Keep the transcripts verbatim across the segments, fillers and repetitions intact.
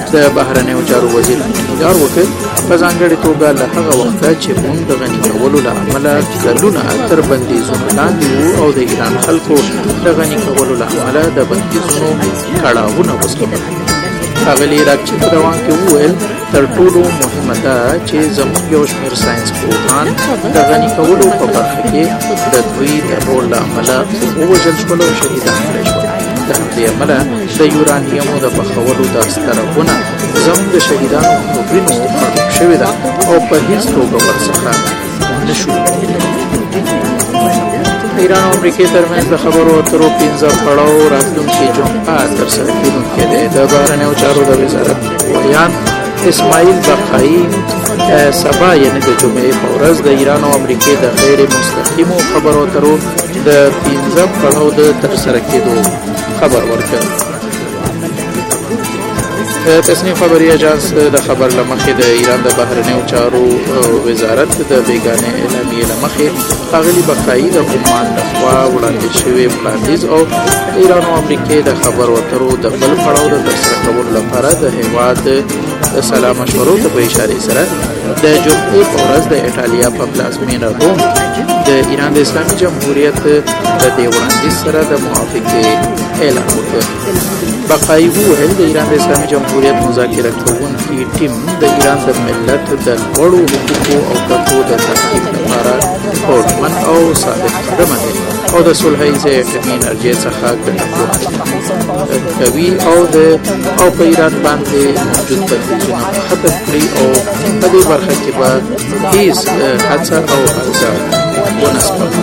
د بهرنیو چارو وزیر ټینګار وکړ په ځانګړې توګه له هغه وخته چې موږ د غني کولو له امله کلونه تر بندیزونو لاندې وو او د ایران خلکو د غني کولو له امله د بندیزونو کړاوونه وزغمل. ښاغلي راکچي په دوام کې وویل تر ټولو مهمه ده چې زموږ یو شمېر ساینس پوهان د غني کولو په برخه کې د دوی د رول له امله ووژل شول او شهیدان کړای شول. د همدې امله د یورانیمو د پخولو دا ستره ونه زموږ د شهیدانو خبرینو معلوم شوې ده او په هیڅ توګه ورڅخه نه شو. ایران او امریکې ترمنځ د خبرو اترو پنځه پړاو راتلونکي جمعه ترسره کېدونکی دی. د بهرنیو چارو د وزارت ویان اسماعیل بقایي سبا یعنې د جمعې په ورځ د ایران او امریکې د غیر مستقیمو خبرو اترو د پنځه پړاو د ترسره کېدو خبر ورکړ. تصنیف خبري اجانس د خبر لمخې د ایران د بهرنیو چارو وزارت د بیګانې اعلامیې لمخې ښاغلي بقایي د عمان لخوا وړاندې شوی وړاندیز او ایران او امریکې د خبرو اترو د بل پړاو د ترسره کولو لپاره د هېواد د سلا مشورو ته په اشارې سره د جمعې په ورځ د ایټالیا په پلازمینه روم د ایران د اسلامي جمهوریت د دې وړاندیز سره د موافقې اعلان وکړ. بقایي وویل د ایران د اسلامي جمهوریت مذاکره کوونکي ټیم د ایران د ملت د لوړو حقوقو او ګټو د تحقیق لپاره هوډمن او ثابت قدمه دی او د صلح ایزې اټومي انرژۍ څخه ګټه کوي او د او په ایران باندې موجود بندیزونه ختم کړي او په دې برخه کې به هیڅ هڅه او هڅه ونه سپموي.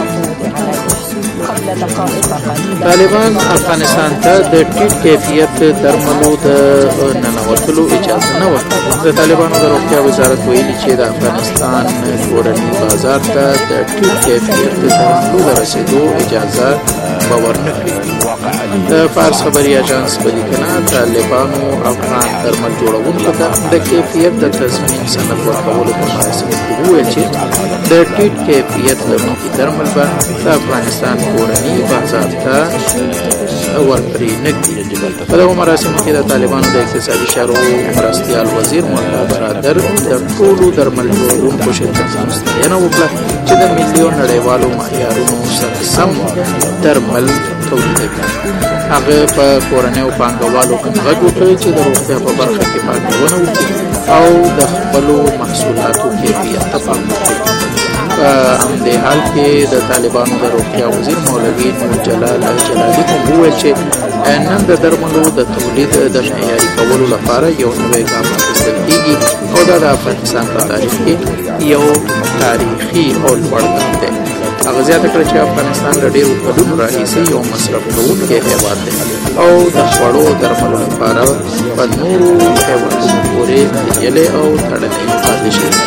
طالبان افغانستان ته د ټیټ کیفیت درملو د ننوتلو اجازه نه ورکوي. د طالبانو د روغتیا وزارت ویلي چې د افغانستان کورني بازار ته د ټیټ کیفیت درملو د رسیدو اجازه به ورنه کړي. د فارس خبري اژانس په لیکنه طالبانو افغان درمل جوړونکو ته د کیفیت د تضمین سند ورکولو په مراسمو کې وویل چې د ټیټ کیفیت لرونکي درمل به د افغانستان کورني بازار ته ورپرې نه کړي. په دغو مراسمو کې د طالبانو د اقتصادي چارو مرستیال وزیر مولا برادر د ټولو درمل جوړونکو شرکتونو ستاینه وکړه چې د ملي او نړیوالو معیارونو سره سم درمل تولیدوي. هغه په کورنیو پانګوالو غږ وکړ چې د روغتیا په برخه کې پانګونه وکړي او د خپلو محصولاتو کیفیت ته پام وکړي. په همدې حال کې د طالبانو د روغتیا وزیر مولوي نور جلال جلالي هم وویل چې نن د درملو د تولید د معیاري کولو لپاره یو نوی ګام اخیستل کېږي او دا د افغانستان په تاریخ کې یو تاریخي او لوړ ګام دی. هغه زیاته کړه چې افغانستان له ډېرو کلونو راهیسې یو مصرف کوونکی هېواد دی او د خوړو درملو لپاره په نورو هېوادونو پورې تړلی او تړلی پاتې شوی.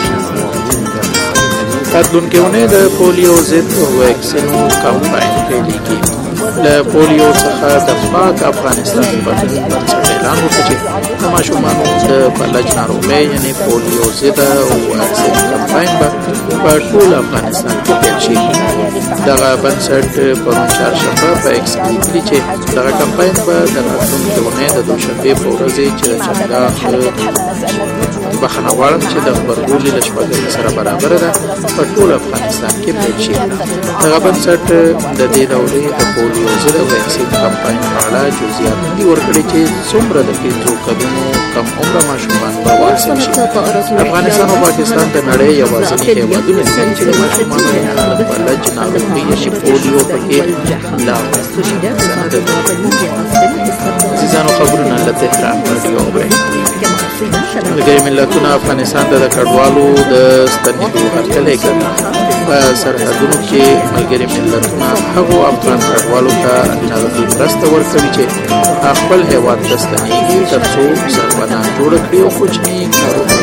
راتلونکې اونۍ د پولیو ضد واکسینو کمپاین پیلېږي. له پولیو څخه د پاک افغانستان په بنسټ اعلان وکړ چې د ماشومانو د فلج ناروغۍ یعنې پولیو ضد واکسین کمپاین به په ټول افغانستان کې پیل شي. دغه بنسټ پرون چهارشنبه په ایکس کې لیکلي چې دغه کمپاین به د راتلونکې اونۍ د دوشنبې په ورځې چې د چنګاښ بخښنه غواړم چې د غبرګولي له شپږمې سره برابره ده په ټول افغانستان کې پیل شي. دغه بنسټ د دې دورې د پولیو ضد واکسین کمپاین په اړه جزئیات دي ورکړي چې څومره د پنځو کلونو کم عمره ماشومان به واکسین شي. افغانستان او پاکستان د نړۍ یوازیني هېوادونه دي چې د ماشومانو د فلج ناروغۍ یعنې پولیو پکې لاغوه سند ده. عزیزانو خبرونه له تهران راډیو اورئ. ملګري ملتونه افغانستان ته د کډوالو د ستنېدو هرکلی کوي. په سرحدونو کې ملګري ملتونه هغو افغان کډوالو ته نغدي مرسته ورکوي چې خپل هېواد ته ستنېږي تر څو سربدان جوړه کړي او کوچني کاروبار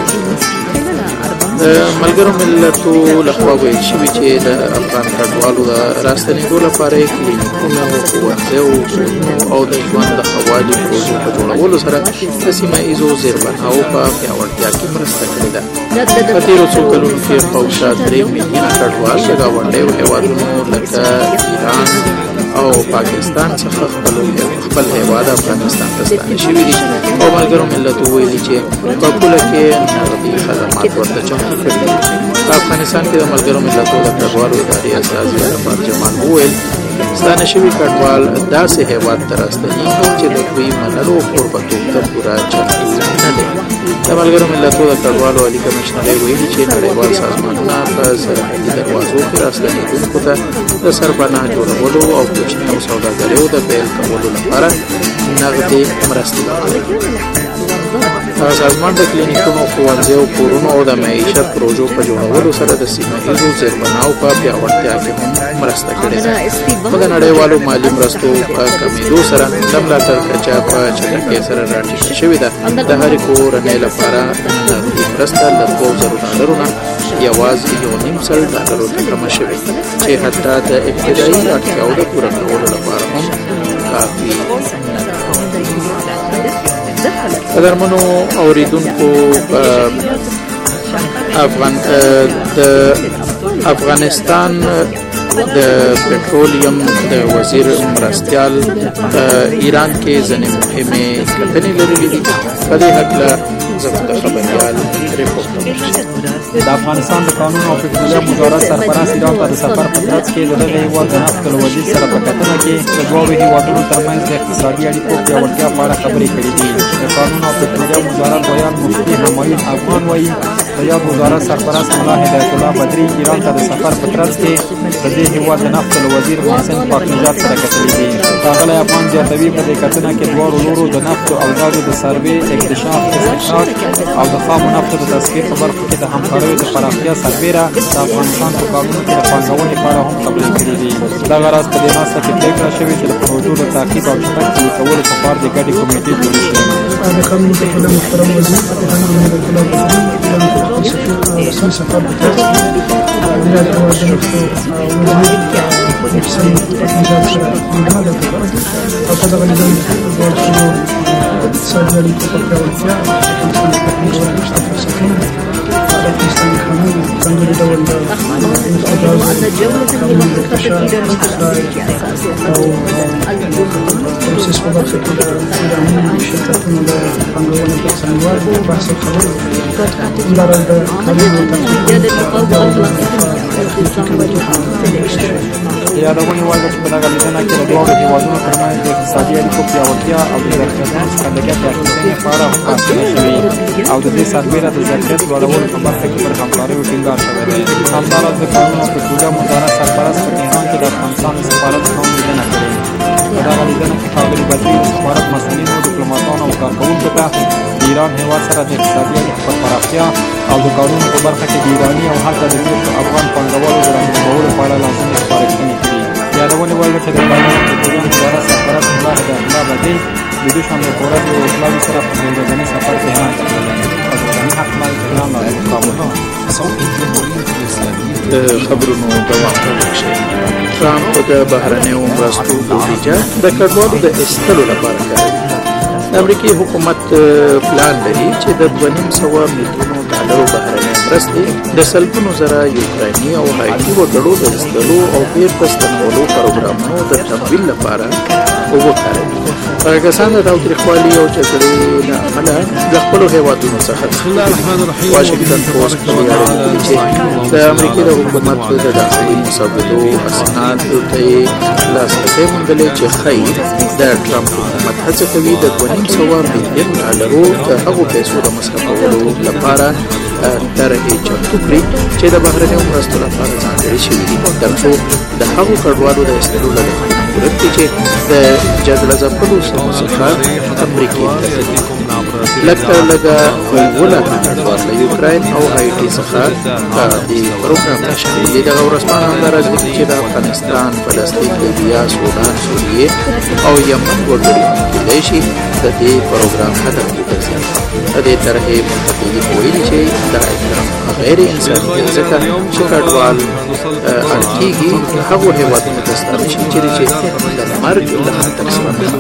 د ملګرو ملتو لخوا ویل شوي چې د افغان کډوالو د راستنېدو لپاره یې کلینیکونه، ښوونځي او د ژوند د ښه والي پروژو په جوړولو سره د سیمه ایزو زیربناوو په پیاوړتیا کې مرسته کړې ده. په تېرو څو کلونو کې پوځه درې میلیونه کډوال د ګاونډیو هېوادونو لکه ایران او پاکستان څخه خپلو خپل هیواد افغانستان ته ستانه شوي دي او ملګرو ملتو ویلي چې په پوله کې نغدي خدمات ورته چمتو کړي دي. په افغانستان کې د ملګرو ملتو د کډوالو ادارې استازي عرفات جمال وویل ستانه شوي کډوال داسې هیواد ته راستنېږي چې د دوی منلو او کوربهتوب ته پوره چمتو نه دی. د ملګرو ملتو د کډوالو عالي کمشنرۍ ویلي چې نړیوال سازمانونه په سرحدي دروازو کې راستنېدونکو ته د سرپناه جوړولو او کوچنیو سوداګریو د پیل کولو لپاره نغدي مرستې ورکوي. هغه سازمان د کلینیکونو، ښوونځیو، کورونو او د معیشت پروژو په جوړولو سره د سیمه ایزو زیربناو په پیاوړتیا کې هم مرسته کړې ده. خو د نړیوالو مالي مرستو په کمېدو سره د ملاتړ کچه په چټکۍ سره راټیټه شوې ده. د هرې کورنۍ لپاره نغدي مرسته له دوه زرو ډالرو نه یوازې یو نیم سل ډالرو ته کمه شوې چې حتی د ابتدایي اړتیاو د پوره کولو لپاره هم کافي نه ده. قدرمنو اوریدونکو افغان د افغانستان د پټرولیم د وزیر مرستیال ایران کې ځینې مهمې کتنې لرلې دي. په دې هکله زموږ د خبریال ریپورټ د افغانستان د قانون او پټرولیم وزارت سرپرست ایران ته د سفر په ترڅ کې د دغه هېواد د نفت له وزیر سره په کتنه کې د دواړو هېوادونو ترمنځ د اقتصادي اړیکو پیاوړتیا په اړه خبرې کړې دي. د قانون او پټرولیم وزارت ویان مفتي همایون افغان وایي د یاد وزارت سرپرست ملا هدایت الله بدري ایران ته د سفر په ترڅ کې د دې هېواد د نفت له وزیر محسن پاکنژاد سره کتلې دي. ښاغلی افغان زیاتوي په دې کتنه کې دواړو لورو د نفتو او ګازو د سروې، اکتشاف، استخراج او د خامو نفتو د تذکیر په برخو کې د همکاریو د پراختیا سربیره د افغانستان په قانون کې د پانګونې په اړه هم خبرې کړې دي. دغه راز په دې ناسته کې پرېکړه شوې چې د پروژو د تعقیب او چټک پلي کولو لپاره د ګډې کمیټې جوړې شي. د قانون پټرولیم محترم وزیر رسمي سفر په ترڅ کې د هیواد د نفتو وزیر محسن پاکنژاد سره لیدنه درلوده او په دغه لیدنه کې د دواړو سیمو اقتصادي اړیکو په پیاوړتیا د افغانستان د تکنالوژۍ د مشترکو ساتنه د افغانستان قانون ځانګړي ډول د نفتو ګازو قانون د اکتشاف، استخراج او پروسس په برخه کې د ایراني شرکتونو د پانګونې په څرنګوالي بحث او خبرې همداراز د قانون او یادونې وړ ده چې په دغه لیدنه کې د دواړو هېوادونو ترمنځ د اقتصادي اړیکو پیاوړتیا او د ظرفیتونو څخه د ګټې اخیستنې په اړه هم بحثونه شوي او د دې سربیره د ظرفیت لوړولو په برخه کې پر همکاریو ټینګار شوی دی. همداراز د قانون او پټرولیم وزارت سرپرست په تهران کې د افغانستان د سفارت څخه هم لیدنه کړې. په دغه لیدنه کې ښاغلي بدري د سفارت مسؤلینو، ډیپلوماتانو او کارکوونکو ته د ایران هېواد سره د اقتصادي اړیکو پر پراختیا او د قانون په برخه کې د ایراني او هلته د تېرو افغان پانګوالو د راجذبولو په اړه لازمې سپارښتنې کړي. یادونې وړ ده چې د قانون او پټرولیم وزارت سرپرست ملا هدایت الله بدري د دوشنبې په ورځ د اوسلاوي سره په یو ورځني سفر تهران ته تللی. فضلغني حقمل تهران له کابل. د خبرونو دوام ته ورشئ. ټرامپ د بهرنیو مرستو بودیجه د کډوالو د ایستلو لپاره کاروي. د امریکې حکومت پلان لري چې د دوه نیم سوه میلیونو ډالرو بهرنۍ مرستې د سلګونو زره یوکرایني او هایټي وګړو د ایستلو او بیرته ستنولو پروګرامونو د تمویل لپاره وکاروي. هغه کسان د تاوتریخوالي او جګړې له امله د خپلو هېوادونو څخه واشنګټن پوسټ ویلي چې د امریکې د حکومت د داخلي مسودو اسناد ته یې لاسرسی موندلی چې ښایي د ټرمپ حکومت هڅه کوي د دوه نیم سوه میلیون ډالرو د هغو پیسو د مصرفولو لپاره طرحې چمتو کړي چې د بهرنیو مرستو لپاره ځانګړې شوي دي تر څو د هغو کډوالو د ایستلو له ضرورت دی چې د جګړه ځپلو سیمو څخه امریکې ته ځي. لږ تر لږه اووه لکه کډوال له یوکراین او هایټي څخه په دې پروګرام کې شامل دي. دغه ورځپاڼه همداراز لیکي چې د افغانستان، فلسطین، لیبیا، سودان، سوریې او یمن وګړي هم کېدای شي د دې پروګرام هدف وګرځي. د دې طرحې منتقدین ویلي چې دا اقدام غیر انساني دی ځکه چې کډوال اړ کېږي هغو هېوادونو ته ستانه شي چیرې چې د مرګ له خطر سره مخ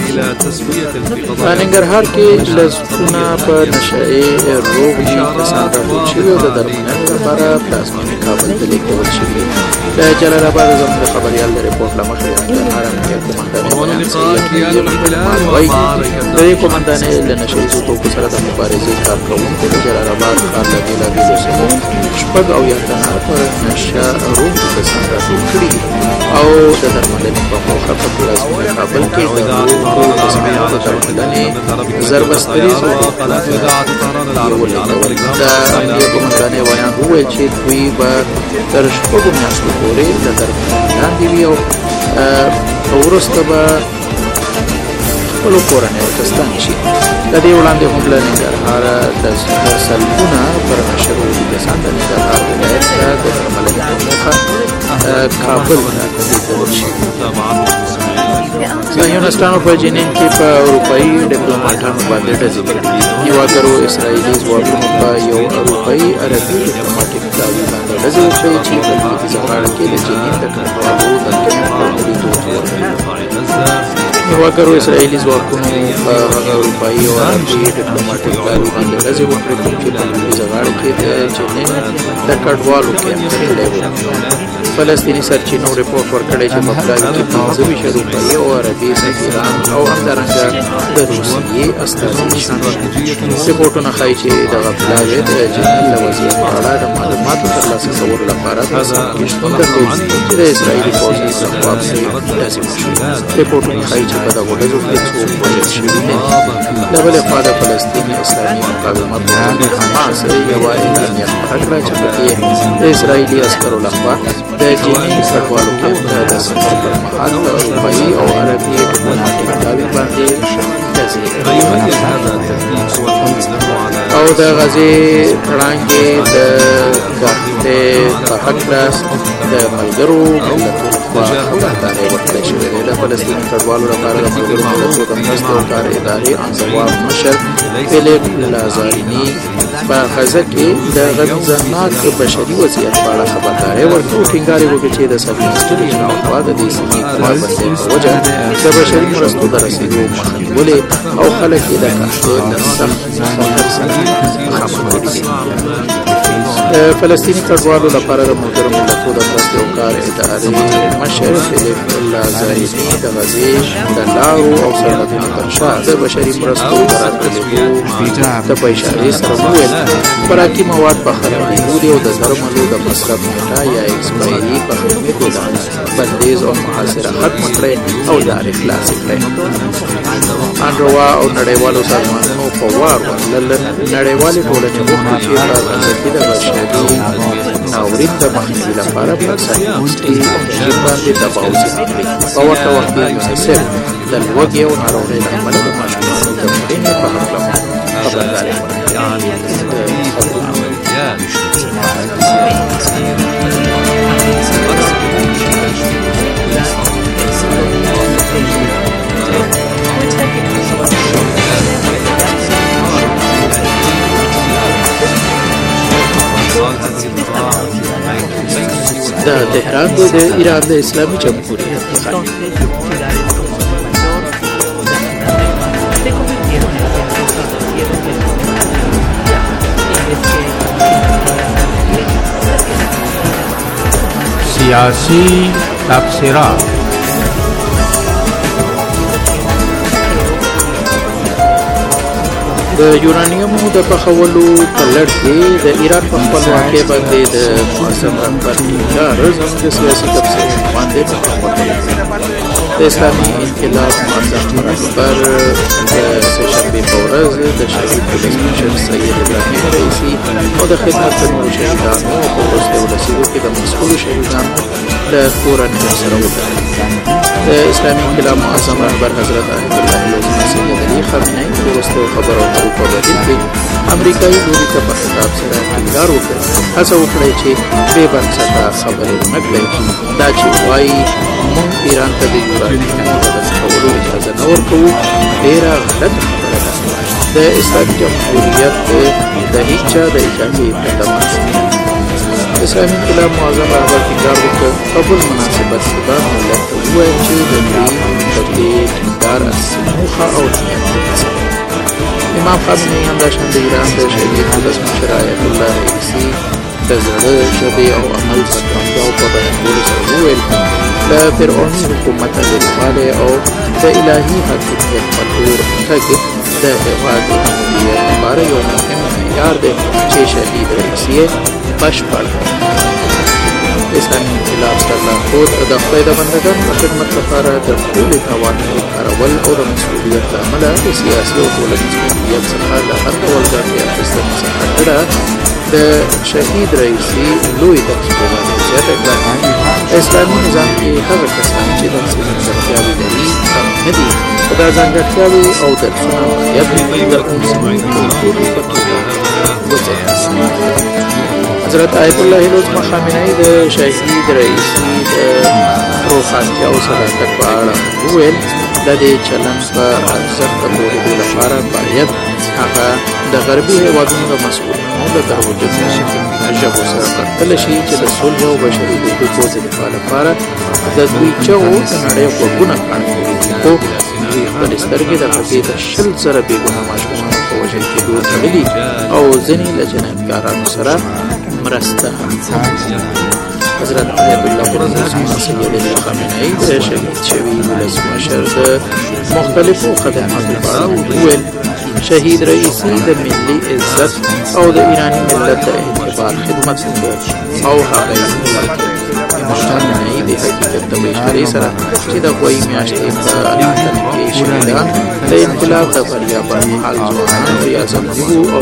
په ننګرهار کې لسګونه په نشهیي روغ دي کسان راټول شوي او د درملنې لپاره پلازمینې کابل ته لېږدول شوي. د جلال آباد زموږ خبریال د رپورټ له مخې د ننګرهار امنیه قومندانۍ وایي د دې قومندانۍ له نشهییزو توکو سره د مبارزې کارکوونکو د جلال آباد ښار له بېلابېلو سیمو شپږ اویا تنه پر نشه روغ کسان راټول کړي او د درملنې په موخه په پلازمینې کابل کې د روغو کسانو د درملنې زربستریز ولېږدول. د امنیه قومندانۍ ویان وویل چې دوی به تر شپږو میاشتو پورې د درملنې لاندې وي او وروسته به خپلو کورنیو ته ستانه شي. د دې وړاندې هم له ننګرهاره د سلګونه پر نشه روغي کسان د ننګرهار ولایت ته د درملنې په موخه کابل ته لېږدول شي. صهیونیستانو په جنین کې په اروپایي ډیپلوماټانو باندې ډزې کړې. هېوادګرو اسرائیلي ځواکونو په یو اروپایي عربي ډیپلوماټیک پلاوي باندې ډزې وکړې چې په لوېدیځه غاړه کې د جنین د کنډوالو د کیمپ په لیدو ورغلې. هېوادګرو اسرائیلي ځواکونو په هغه اروپایي او عربي ډیپلوماټیک پلاوي باندې ډزې وکړې کوم چې په لوېدیځه غاړه کې د جنین د کنډوالو کیمپ ته تللی و. فلسطیني سرچینو رپورټ ورکړی چې په پلاوي کې پنځه ویشت اروپایي او عربي سفیران او همدارنګه د روسیې استازي شامل دي. رپورټونه ښایي چې دغه پلاوی د جنین له وضعیت په اړه د معلوماتو ترلاسه کولو لپاره په سیمه کې شتون درلود چې د اسرائیلي پوځي لخوا پرې ډزې وشوې. رپورټونه ښایي چې په دغو ډزو کې څوک وژل شوي نه دي. له بلې خوا د فلسطین اسلامي مقاومت ګوند حماس یوه اعلامیه خپره کړه چې پکې د اسرائیلي عسکرو لخوا د جنین کډوالو کیمپ ته د سفر پر مهال د اروپایي او عربي ډیپلوماټیک پلاوي باندې ډزې او د غزې وړاندې د ګټې په هکله د ملګرو ملتونو لخوا خبرداری ورکړی شوی دی. د فلسطیني کډوالو لپاره د ملګرو ملتونو د مرستې او کار ادارې انزوا مشر فیلیپ لازاریني په غزه کې د غمزناک بشري وضعیت په اړه خبرداری ورکړ. ټینګار یې وکړ چې د صهیونیستي رژیم لخوا د دې سیمې پابندۍ په وجه د بشري مرستو د رسېدو مخه نیولې او خلک یې د کښتۍ له سخت خطر سره مخامخ دي. د فلسطیني کډوالو لپاره د ملګرو ملتونو د مرستې او کار ادارې مشر فیلیپ لازاریني د غزې د لارو او سرحدونو تر شا د بشري مرستو د راتللو ته په اشارې سره وویل خوراکي مواد په خرابېدو دي او د درملو د مصرف نیټه یا ایکسپایري په ختمېدو ده. بندیز او محاصره ختمه کړئ او لارې خلاصې کړئ. انډروا او نړیوالو سازمانونو په وار ورتلل. نړیوالې ټولنې غوښتي چې په غزه کې د بشري ناورین د مخنیوي لپاره پر صهیونیستي رژیم باندې دباو زیات کړي. په ورته وخت کې یونیسف د لوږې او ناروغۍ له امله د ماشومانو د مړینې په هکله خبرداری ورکړې. د تهران د ایران د اسلامي جمهوریت سیاسی تبصرات. د یورانیمو د پخولو په لړ کې د ایران په خپلواکۍ باندې د معظم رهبر ټینګار زموږ د سیاسي تبصرې باندې د اسلامي انقلاب معظم رهبر د سهشنبې په ورځ د شهید ولسمشر سید ابراهیم رئیسي او د خدمت د نورو شهیدانو په وروستیو ورسېدو کې د مسؤلو شهیدانو له کورنیو سره وکتل. د اسلامي انقلاب معظم رهبر حضرت آیت الله لوزما سید علي خامنه‌ای د وروستیو خبرو اترو په بدیل کې امریکایي لوري ته په خطاب سره ټینګار وکړ. هڅه وکړئ چې بې بنسټه خبرې ونه کړئ. دا چې وایي موږ ایران ته د یورانیمو د څکولو اجازه نه ورکوو ډېره غلطه خبره ده. د اسلامي جمهوریت د هېچا د اجازې پرته اسلامي انقلاب معظم رهبر ټینګار وکړ په بل مناسبت کې به ملت ته وویل چې د دوی د دې ټینګار اصلي موخه او نیت څه دی. امام خامنه‌ای همداشان د ایران د شهید ولسمشر آیت الله رئیسي د زړه ژبې او عمل څرګنداو په بیانولو سره وویل د فرعوني حکومت لرېوالی او د الهي حاکمیت په لور تګ د هېواد د امنیت لپاره یو مهم معیار دی چې شهید رئیسي یې بشپړ اسلامي انقلاب سرلارښود د خدای د بندګانو د خدمت لپاره د ټولې توانایي کارول او د مسؤلیت له امله د سیاسي او ټولنیز مسؤلیت څخه د هر ډول ګټې اخیستنې څخه ډډه د شهید رئیسي لوی تجربه زیاته کړه. اسلامي نظام کې هغه کسان چې داسې ځانګړتیاوې لري کم نه دي، خو دا ځانګړتیاوې او درسونه باید د انساني کلتور په توګه وڅېړل. حضرت آیت الله العظمى خامنه‌ای د شهید رئیسي د روښانتیا او صداقت په اړه وویل د دې چلند په ارزښت د پوهېدو لپاره باید هغه د غربي هېوادونو د مسؤلینو د ترویج ژبو سره پرتله شي چې د صلح او بشري حقوقو د دفاع لپاره د دوی چغو د نړۍ غوږونه کاڼه کړي دي، خو دوی خپلې سترګې د غزې د شل زره بېګناه ماشومانو په وژل کېدو تړلي او ځینې له جنایتکارانو سره مرسته هم کوي. حضرت آیت الله العظمى سید علی خامنه‌ای د شهید شوي ولسمشر د مختلفو خدماتو په اړه وویل شهید رئیسي د ملي عزت او د ایراني ملت د اعتبار خدمت وکړ او هغه یې امام خامنه‌ای د حقیقت د بشري سره چې د غویی میاشتې په لندن کې شهیدان د انقلاب د بریا پر مهال ځوانان ریاضتجوو او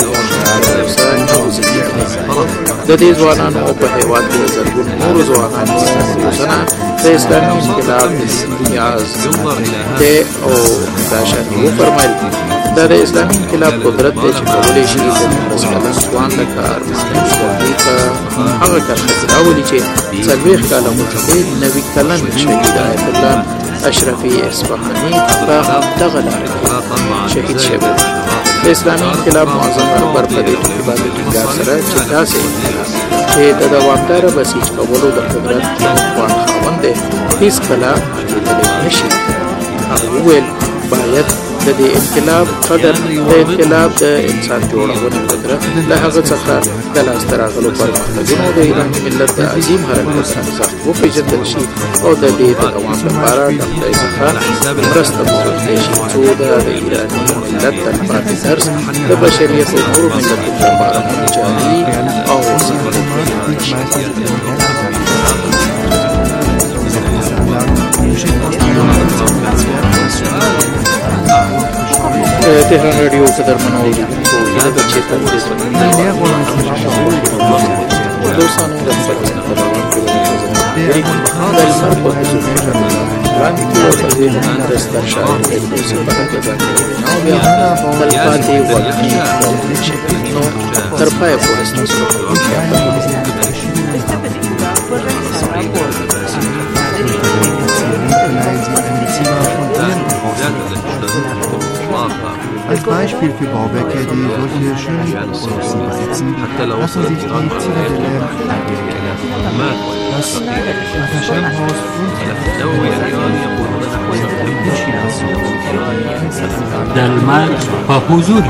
د دې ځوانانو په هېواد کې زرګونه نورو ځوانانو روزنه د اسلامي انقلاب امتیاز دی او دا شان وفرمایل دا د اسلامي انقلاب قدرت دی چې کولی شي د نولس کلن ځوان د کار ژوندي په هغه کرښه کې راولي چې څلوېښت کاله مخکې نوي کلن شهید آیت الله اشرفي اصفهاني په همدغه لاره کې شهید شوی. د اسلامي انقلاب معظم رهبر په دې ټکي باندې ټینګار سره چې داسې انقلاب چې د دوامداره بسیج کولو د قدرت خوان خاوند دی هېڅکله ماتېدلی نه شي. هغه وویل باید د دې انقلاب قدر د انقلاب د انسان جوړونې قدرت له هغه څخه د لاسته راغلو پرمختګونو د ایراني ملت د عظیم حرکت ارزښت وپېژندل شي او د دې د دوام لپاره د خدای څخه مرسته وغوښتل شي څو د ایراني ملت تلپاتې درس د بشریت او نورو ملتونو لپاره هم جاري او تهران رادیو قدرمنو اوریدونکو زه د چیتن د دوستانو د خپرونې خبرونه د لمر په حضور کې وړاندې کېدو په دې د ستر شاعر ایدروس په توګه ځانګړې وینا او بیا تلپاتې وطني نو تر پایه پورې ستاسو Als Beispiel für Bauwerke, die solche schönen Konstruktionen besitzen, lassen sich die Zitadelle, das Unterscheinhaus und دلمر په حضور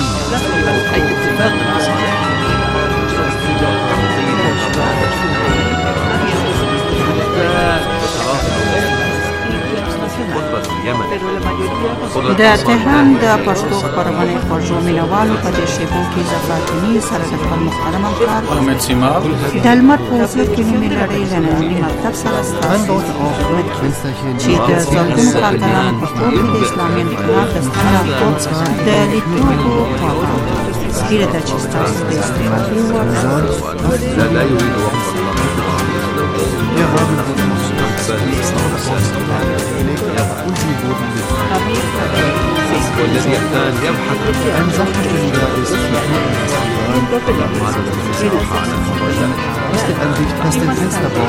د تهران د پښتو خپرونې خوږو مینوالو په دې شیبو کې د فاطمې سره د خپل محترم همکار د لمر په حضور کې نومې لړۍ له ننني مکتب سره ستاسو چې د زرګونو کارګرانو په کور کې د اسلامي انقلاب د ستنراتو د لیدلو په هیله ده چې ستاسو د استفادې وړ Der Rahmen wurde mustaqbal und sie wurden mit والذي الآن يبحث عن Sachverständiger ist ist der Ansicht, dass den Fensterbau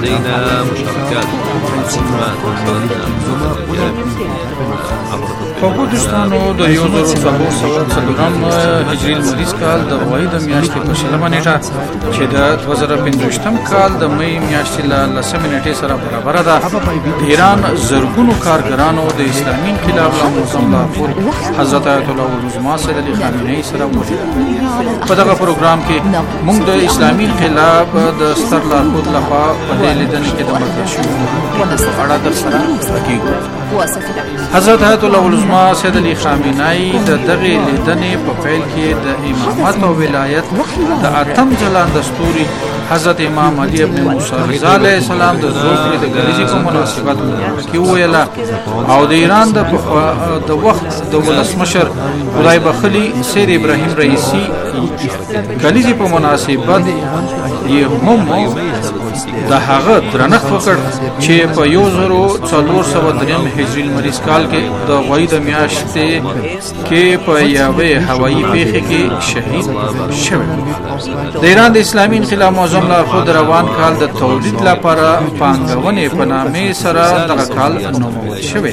په دوستانو د یو زر څلور سوه څلورم هجري لمریز کال د غوایي د میاشتې په شلمه نیټه چې د دوه زره پنځویشتم کال د مۍ میاشتې له لسمې نیټې سره برابره ده د ایران زرګونو کارګرانو د اسلامي انقلاب له موسم لارښود حضرت آیت الله العظما سید علي خامنه‌ای سره ولیدل. په دغه پروګرام کې موږ د اسلامي انقلاب د ستر لارښود لخوا په دې لیدنې کې د مطرح شویو موضوعاتو په اړه درسره غږیږو. حضرت آیت الله العظما سید علي خامنه‌ای د دغې لیدنې په پیل کې د امامت او ولایت د اتم ځلانده ستوري حضرت امام علي ابن موسی رضا علیه السلام د زوکړې د ګریزې په مناسبت کې وویله او د ایران د د وخت د ولسمشر خدای بخلي سید ابراهیم رئیسی ګریزې په مناسبت یې هم د هغه درنښت وکړ چې په یو زرو څلور سوه درېیم هجري لمریز کال کې د غوایي د میاشتې کې په یوې هوایي پیښې کې شهید شوی. د ایران د اسلامي انقلاب معظم لارښود روان کال د تولید لپاره پانګونې په نامې سره دغه کال نومول شوی.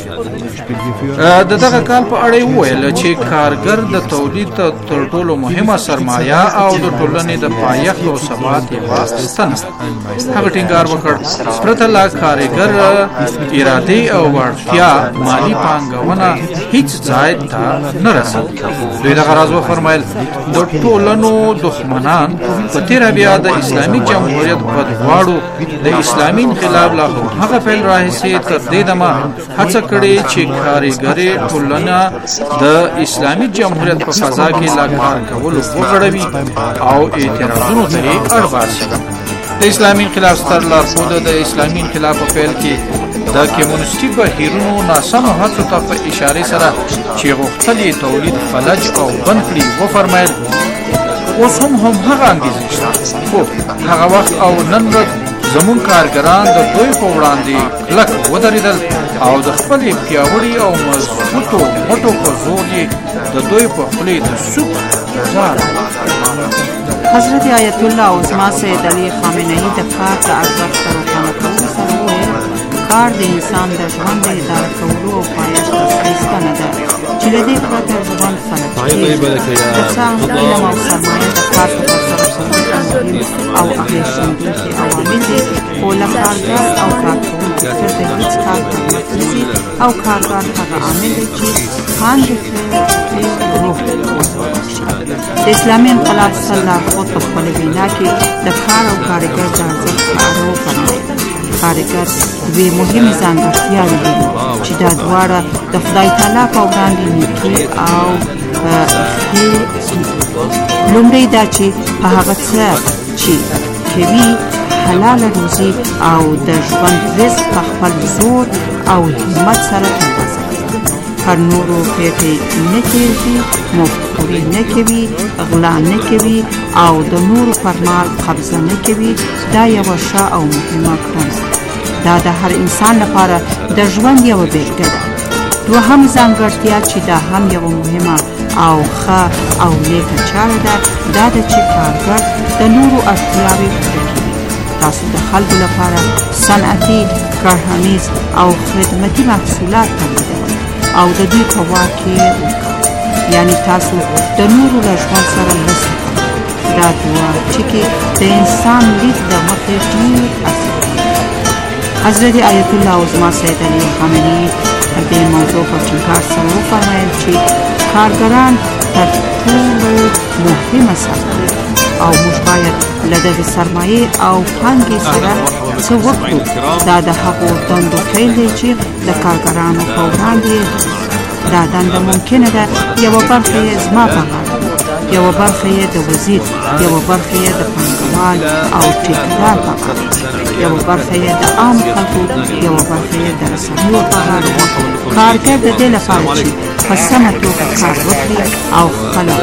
د دغه کال په اړه یې وویل چې کارګر د تولید تر ټولو مهمه سرمایه او د ټولنې د پایښت او ثبات یوه ستنه. هغه ټینګار وکړ پرته له کارګر ارادې او وړتیا مالي پانګونه هیڅ ځای ته نه رسوي. دوی دغه راز وفرمایل د ټولنو دښمنان په تېره بیا د اسلامي جمهوریت بدغواړو د اسلامي انقلاب لا هغه پیل راهیسې تر دې دمه هڅه کړې چې کارګرې ټولنه د اسلامي جمهوریت په فضا کې لا کار کولو وغړوي او اعتراضونو ته یې اړ باسي. د اسلامي انقلاب ستر لارښود د اسلامي انقلاب په پیل کې د کمونیستي بهیرونو ناسمو هڅو ته په اشارې سره چې غوښتل یې تولید فلج او بند کړي وفرمایل اوس هم هم هغه انګېزې شته خو هغه وخت او نن ورځ زموږ کارګران د دوی په وړاندې کلک ودرېدل او د خپلې پیاوړي او مضبوطو مټو په زور یې د دوی په خولې د سوک ځار. حضرت آیت الله عظما سید علي خامنه‌ای د کار د ارزښت د روښانه کولو سره وویل کار د انسان د ژوند د اداره کولو او پایښت اصلي ستنه ده چې له دې پرته ژوند فلج کېږي. د څه هم علم او سرمایه د کار په ترسره کولو کې مهم او اغېزمنونکي عوامل دي خو له کارګر او کارکوونکي پرته هېڅ کار پرمخ نه ځي او کارګر هغه عامل دی چې خاندې پرې روح د اسلامي انقلاب ستر لارښود په خپله وینا کې د کار او کارګر د ارزښت په اړه وفرمایل. کارګر دوې مهمې ځانګړتیاوې لري چې دا دواړه د خدای تعالی په وړاندې نیکي او ښې لومړی دا چې په هغه څه چې کوي حلاله روزي او د ژوند رزق په خپل زور او همت سره ترلاسه کوي. پر نورو پیټې نه کېږي، مفکورې نه کوي، غلا نه کوي او د نورو پر مال قبضه نه کوي. دا یوه ښه او مهمه کړنه دا د هر انسان لپاره د ژوند یوه بېلګه ده. دوهم ځانګړتیا چې دا هم یوه مهمه او ښه او نیکه چاره ده دا ده چې کارګر د نورو اړتیاوې پوره کوي. تاسو د خلکو لپاره صنعتي، کرهنیز او خدمتي محصولات تولیدوئ او د دوی په واک کې وکړئ، یعنی تاسو د نورو له ژوند سره مرسته کوئ. دا دوه ټکي د انسان لید د مخې ډېر اثر لري. حضرت آیت الله عظما سید علي خامنه‌ای پر دې موضوع په ټینګار سره وفرمایل چې کارګران تر ټولو مهمه سرمایه او موږ باید له دغې سرمایې او پانګې سره څه وکړو. دا د هغو دندو پیل دی چې د کارګرانو په وړاندې دا دنده ممکنه ده یوه برخه یې زما په غاړه، یوه برخه یې د وزیر، یوه برخه یې د پانګوال او ټیکدار په غاړه، یوه برخه یې د عام خلکو، یوه برخه یې د رسنیو په غاړه. کارګر د دې لپاره چې په سمه توګه کار وکړي او خپله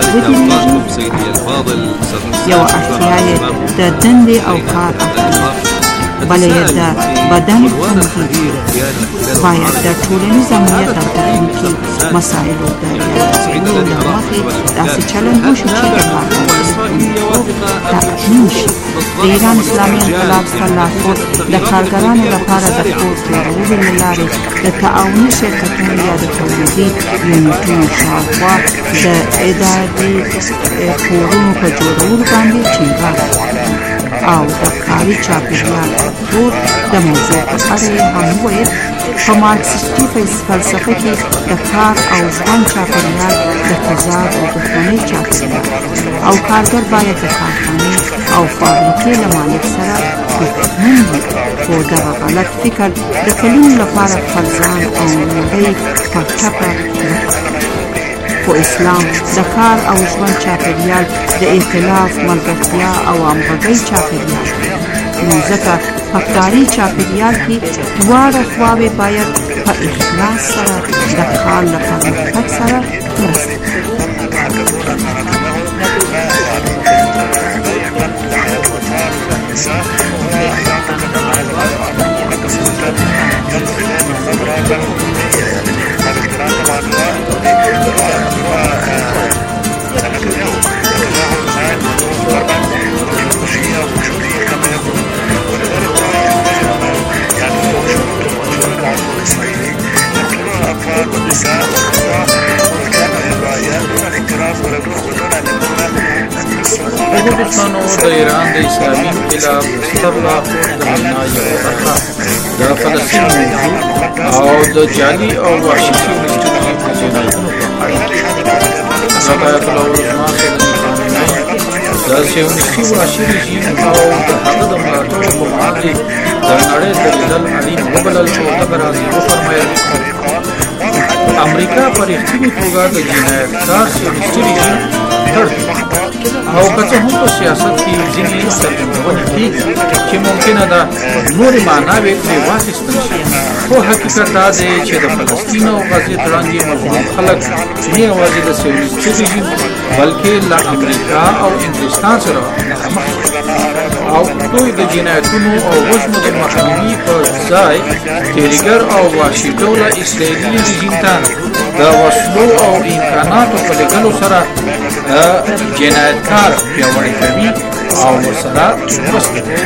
ودرېږي، یوه اړتیا یې د دندې او کار اهمیت. بلکې د بدن تنظیم باید د ټولنیز امنیت او تخنیکي مسایلو د ریاضیاتو له مخې داسې چلند وشي چې د کارګرانو تأمین شي. د ایران اسلامي انقلاب څخه لارښود د کارګرانو لپاره د کور جوړولو له لارې د تعاوني شرکتونو یا د تولیدي یونټونو شاوخوا د اداري کورونو په جوړولو باندې ټینګار او د کاري چاپېریال کور د موضوع په اړه یې هم وویل. په مارکسیستي فلسفه کې د کار او ژوند چاپېریال د تضاد او دښمنۍ چاپېریال او کارګر باید د کارخانې او فابریکې له مالک سره دښمن وي. خو دغه غلط فکر د کلونو لپاره خپل ځان او نړۍ په ټپه خو اسلام د کار او ژوند چاپېریال د ائتلاف، ملګرتیا او همغږۍ چاپېریال دی. نو ځکه په کاري چاپېریال کې دواړه خواوې باید په اخلاص سره د کار له پرمختګ سره مرسته حکومتانو د ایران د اسلامي انقلاب ستر لاهور د مینا یوه برخه د فلسطین موضوع او د جعلي او وحشي سیونیسټي د جنایتونو په اړه حضرت آیت الله العظمه سیدنا خامنه‌ای د سیونیسټي وحشي رژیم او د هغه د ملاتړو په وړاندې د نړۍ درېدل اړین وبلل او دغه راز یې وفرمایل امریکا په رښتینې توګه د جنایتکار سیونیسټي رژیم تړ او که څه هم په سیاست کې ځینې څرګندونې کېږي چې ممکنه ده نورې معناوې ترې واخیستل شي، خو حقیقت دا دی چې د فلسطین او غزې تړاندې مظلوم خلک نه یوازې د سیونیسټي رژیم بلکې له امریکا او انګلستان سره مخامخ او دوی د جنایتونو او وژنو د مخنیوي په ځای تیریګر او وحشي ډوله اسرائیلي رژیم ته د وسلو او امکاناتو په لېږلو سره جنایتکار پیاوړی کوي او ورسره مرسته کوي.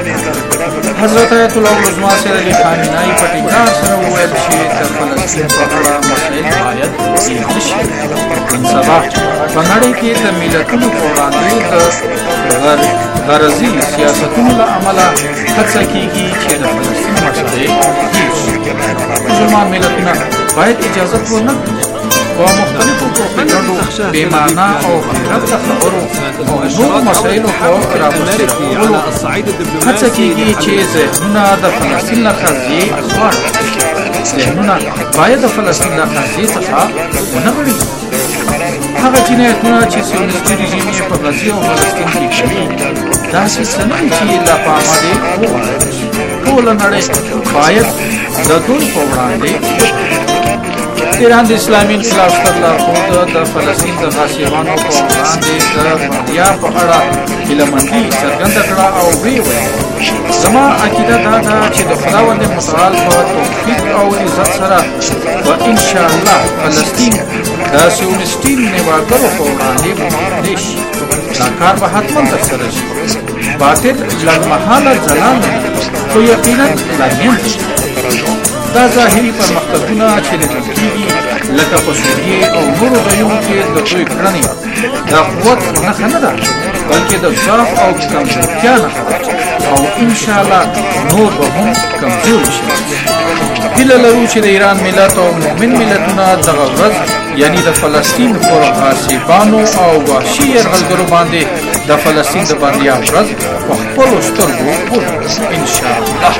حضرت آیت الله العظمه سیدنا خامنه‌ای په ټینګار سره وویل چې د فلسطین په اړه مسایل باید څېړل شي. نن سبا په نړۍ کې د ملتونو په وړاندې د غرضي سیاستونو له امله هڅه کېږي چې د فلسطین مسایل حل شي. مسلمان ملتونه باید اجازت ونه کړي په مختلفو پروپاګانډو بې معنا او غیرت د خبرو او نورو مسایلو په رامنځته کولو هڅه کېږي چې ذهنونه د فلسطین له قضیې واړوي. ذهنونه باید د فلسطین له قضیې څخه ونه غړېږي. هغه جنایتونه چې سیونیسټي رژیم یې په غزې او فلسطین کې کوي داسې څه نه دي چې له پامه دې وغورځول شي. ټوله نړۍ باید د دوی په وړاندې ایران د اسلامي انقلاب ستر لارښود د فلسطین د غاصبانو په وړاندې د بریا په اړه هیلهمندي څرګنده کړه او ویې ویل زما عقیده دا ده چې د خداوند متعال په توفیق او عزت سره به انشاءالله فلسطین د سیونیسټي نیواګرو په وړاندې مبارزه شي. دا کار به حتما ترسره شي. باطل لنډمهاله ځلانده لري خو یقینا لاریون شي. دا ظاهري پرمختګونه چې لیدل کېږي لکه په سوریې او نورو ځایونو کې د دوی کړنې د قوت نښه نه ده بلکې د ضعف او کمزورتیا نښه ده او انشاءالله نور به هم کمزوري شي. هیله لرو چې د ایران ملت او مؤمن ملتونه دغه ورځ یعنی د فلسطین پر غاصبانو او وحشي یرغلګرو باندې د فلسطین د بندیان ورځ په خپلو سترګو وګوري انشاءالله.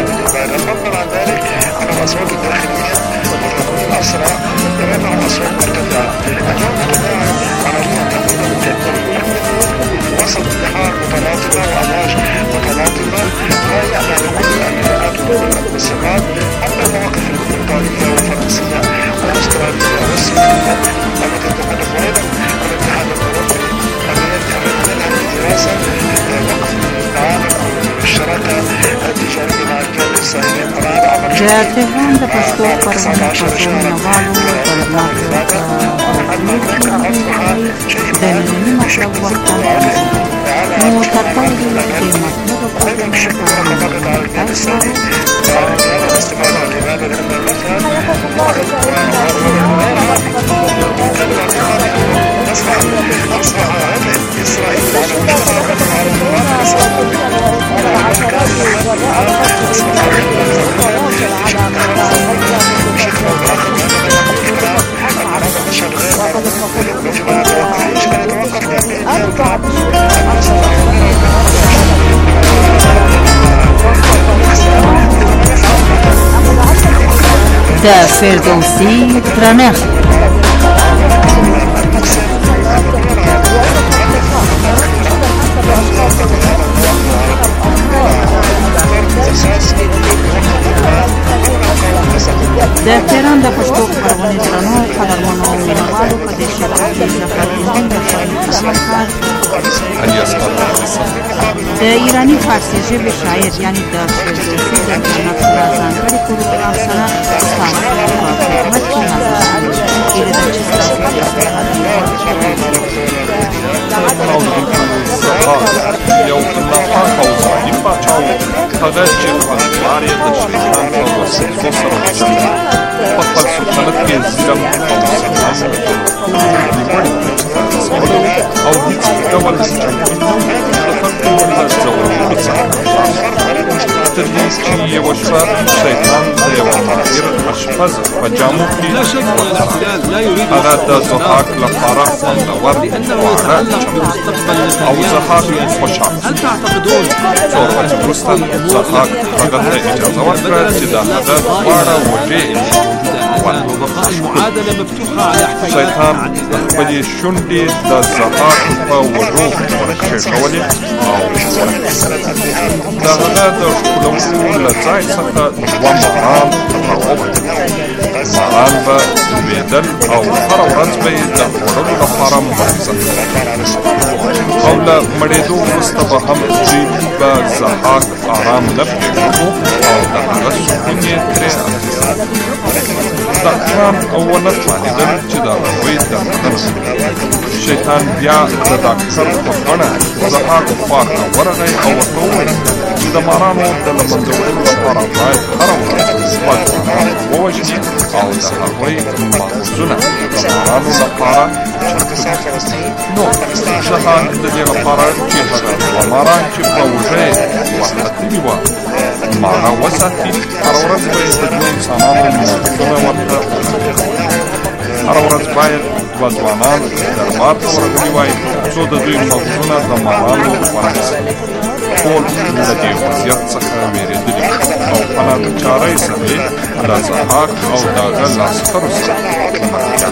الأصوات الداخلية والتدخل الأسرع وكمان الأصوات مرتفعة عناوين تقول وسط البحار متلاطمة وأمواج متلاطمة ويعني نقول الأمريكات والصغار أما المواقف البريطانية والفرنسية والأسترالية والصينية التي تتكلف أيضا الاتحاد الأوروبي الذي ينتهي منها الدراسة وقف التعاون أو الشراكة د تهران د پښتو خپرونې پښتو مینوالو د ننني مطلب وخت نو تر پایه د مطلب د فردوسي درنښت د تهران د پښتو خپرونې درنو قدرمنو مینوالو په دې شېبه کې د فرهنګ د شاعر د ایراني فارسي ژبې شاعر یعنی د فردوسي د درنښت له ځانګړي پروګرام سره ستاسو په خدمت کې حاضر شوي هیله ده چې ستاسو یو ناپاک او ظالم پاچا و هغه چې خلکوار یې د شیطان په وسیلو سره وژل په خپل سلطنت کې ظلم او او هیڅ ډول چمتو د خلکو ورته ځورونې څخه تر دې چې یوه شپه شیطان د یوه ماهر اشپز په جامو کې هغه د ضحاک لپاره خوندور خواړه چمتو او ضحاک خوشحال څو ورځې وروسته ضحاک هغه ته اجازه ورکړه چې د هغه دواړه وږې شیطان خپلې شونډې د ضحاک په وږو ورکېښولې او د هغه د ښکلولو له ځای څخه دوه ماران راووتل ماران به لوېدل او هره ورځ به یې د خوړلو لپاره محافظت او له مړېدو وروسته به هم دوی به ضحاک ارام نه پرېښودو او د هغه سکون یې ترې اخیست ډاکټران ونه توانېدل چې د هغوی درملنه شیطان بیا د ډاکټر په بڼه ضحاک خوا ته ورغی او ورته وویل چې د مارانو د له منځه وړلو لپاره باید هره ورځ دوه ځوانان ووژني او د هغوی مغزونه د مارانو لپاره چمتو کړي نو ضحاک د دې لپاره چې هغه دوه ماران چې په وږه یې وهتلي وه ماره وساتي هره ورځ به یې د دوه انسانانو مغزونه ورته هره ورځ باید دوه ځوانان دربار ته ورغلي وای څو د دوی مغزونه د مارانو ورنیسي ټول له دې وضعیت څخه وېرېدلي او په ناچارۍ سره یې د ضحاک او د هغه لاسکرو سره ملګرتیا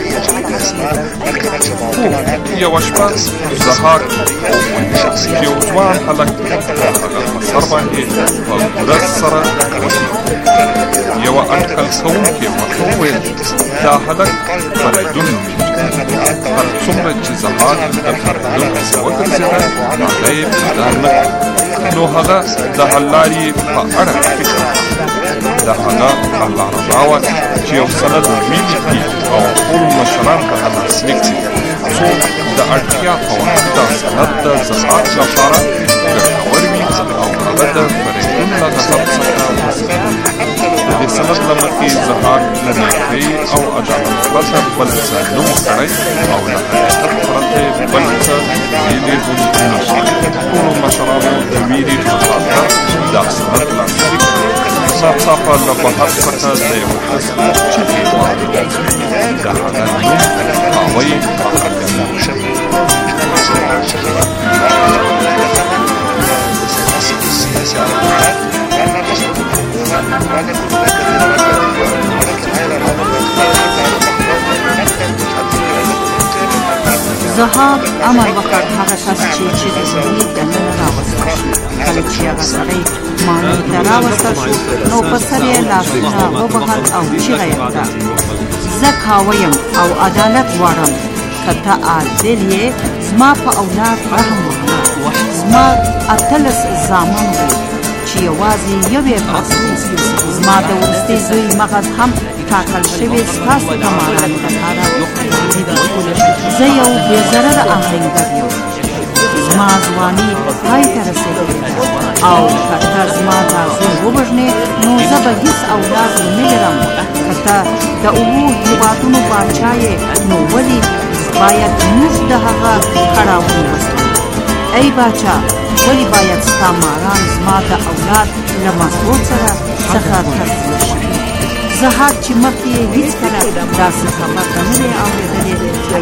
خو یوه شپه ضحاک چې یو ځوان هلک د هغه په سر باندې په ګورز سره وژني یوه اټکل کوونکي ورته وویل دا هلک فریدون نومېږي هر څومره چې ضحاک د فریدون پسې وګرځېده هغه یې پیدا نه کړ نو هغه د حل لارې په اړه فکر د هغه حل لاره دا وه چې یو سند ولیکي او ټول مشران ته لاسلیک کړي څو د اړتیا په وخت دا سند د ضحاک لپاره ګټور وي او هغه د فریدون له غضب څخه وساتي د دې سند له مخې ضحاک له نیکۍ او عدالت پرته بل څه نه و کړی او له حقیقت پرته بل څه ویلې هم نه شي ټولو مشرانو د ویرې په خاطر دا سند لاسلیک کړ ناڅاپه له بهر څخه د یوه کس چیغې واورېدل د هغه نوم هغوی ضحاک امر وکړ هغه کس چې چیغې وهي دننه راوستل شي کله چې هغه سړی ماڼۍ ته راوستل شو نو په سر یې لاسونه وبهل او چیغه یې کړه زه کاوه یم او عدالت غواړم که ته عادل یې زما په اولاد رحم وکړه زما اتلس زامن وو چې یوازې یوې فاصلې زما د وروستي زوی مغز هم ټاکل شوی ستاسو د مارانو لپاره زه یو بې ضرره آهنګر یم. زما ځواني پای ته رسېدلې ده او که ته زما دا زوی ووژنې نو زه به هېڅ اولاد ونه لرم. که ته د اوو هېوادونو باچا یې نو ولې باید موږ د هغه کړاوونه وسپړو؟ ای باچا، ولې باید ستا ماران زما د اولاد له مسعود سره څخه ترسره شي؟ زه هر چې مخکې هېڅکله داسې خبر نه دی اورېدلی.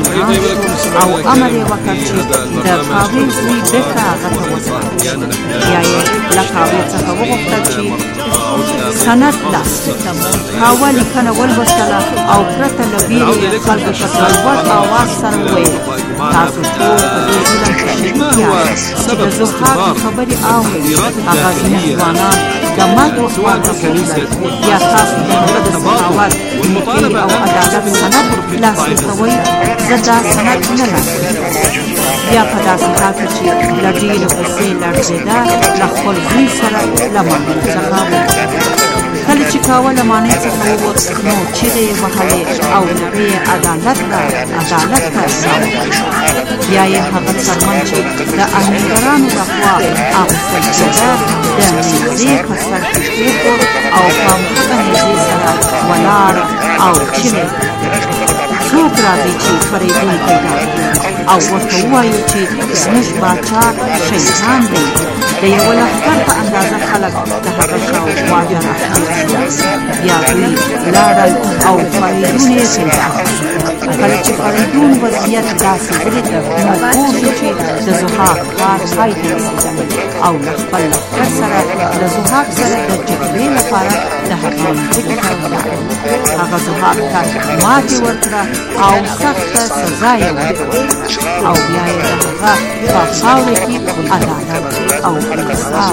او امر یې وکړ چې د کاوې زوی بېرته هغه ته وسپارل شي. بیا یې له کاوې څخه وغوښتل چې سند لاسلیک کړي. کاوه لیکنه ولوستله او پرته له ویرې خلکو ته په لوړ اواز سره وویل: تاسو ټول په دې ظلم کې شریک یاست چې د ضحاک خبرې اورئ. هغه زموږ ځوانان د مرګ خوا ته بوتلل. بیا تاسو د هغه د سخاوت، نیکۍ او عدالت سند لاسلیکوئ. زه دا سند نه لاسلیکوم. بیا په داسې حال کې چې له ډېرې غوسې لړزېده له خپل زوی سره له ماڼۍ څخه ووت. کله چې کاوه له ماڼۍ څخه ووت نو چیغې یې وهلې او نارې یې عدالت ته عدالت ته راوړل. بیا یې هغه څرمن چې د آهنګرانو لخوا اخیستل کېده د نېزې په سر کې کېښود او په همغه نېزې سره ولاړ او چیغې څوک راځي چې فریدون پیدا کړي او ورته ووایو چې زموږ باچا شیطان دی. د یوه لښکر په اندازه خلک د هغه شاوخوا جمع شول. بیا دوی لاړل او فریدون یې پیدا کړ. کله چې فریدون وضعیت داسې ولید نو پوه شو چې د ضحاک کار پای ته رسېدلی او له خپل لښکر سره د ضحاک سره د جګړې لپاره د هغه مځکې ته ولاړل. هغه ضحاک ته ماتې ورکړه او سخته سزا یې ورکړه او بیا یې د هغه په خاوره کې عدالت او انصاف.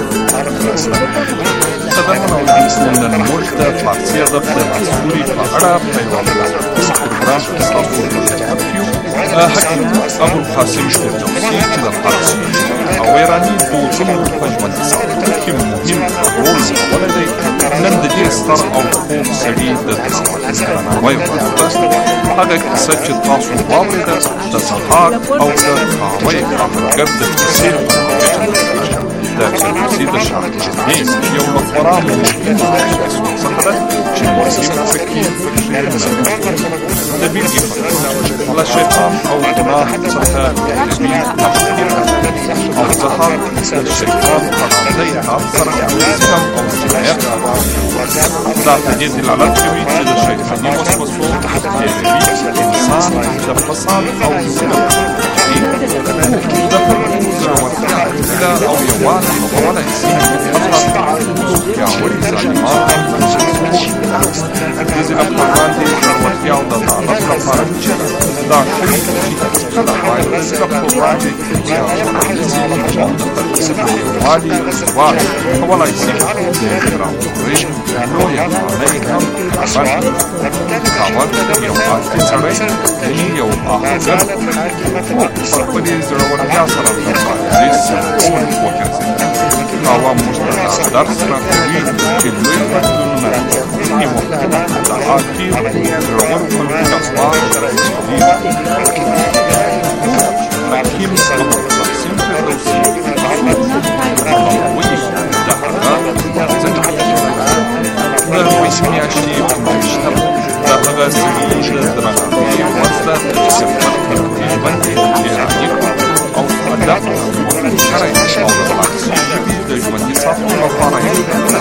نن موږ د فارسي ادب د مفکورې په اړه په یوه متفکر پروګرام کې ستاسو خدمت کې یو. حکیم ابوالقاسم فردوسي چې د فارسي او ایراني دودونو په ژوندي ساتلو کې مهم رول لوبولی دی، نن د دې ستر او خوږ سړي د تسامحي درناوی وروسته هغه کیسه چې تاسو واورېده د ضحاک او د کاوه آهنګر د کیسې لپاره وپېژندل. د فردوسي د شاهنامې یو له خورا مهمو کیسو څخه ده چې مسلم پکې ډېر د بېلګې په توګه له شیطان او ګناه څخه د مين تشکیل او ضحاک د شیطان په راضۍ حال سره ظلم او جنایت دا په دې دلالت کوي چې د شیطاني وسوسو تېروي انسان د فساد او ظلم د خلکو زړورتیا او یووالی کولی شي پیاوړي ظالمان د دې ظلم پر باندې زړورتیا او د عدالت لپاره چې دا کړي چې کله باید د ظلم پر وړاندې او د یووالي ځواک کولی شي د امپراتورۍ لویه ماڼۍ هم برابر کړي. کاوه یو عادي سړی یعنې یو آهنګر خو په خپلې زړورتیا سره د مبارزې سمبول وګرځېد. کاوه موږ ته دا درس راکوي چې لوی بدلونونه ځینې وختونه د عادي زړورو خلکو لخوا چلېږي. حکیم ابوالقاسم فردوسي ولې د هغه ځینې د ویس میاشتې په میاشتم د هغه سړي د درناوي وړ ده چې صفت په باندې ایراني او ادب شرعي او د فارسي ژبې د ژوندي ساتلو لپاره یې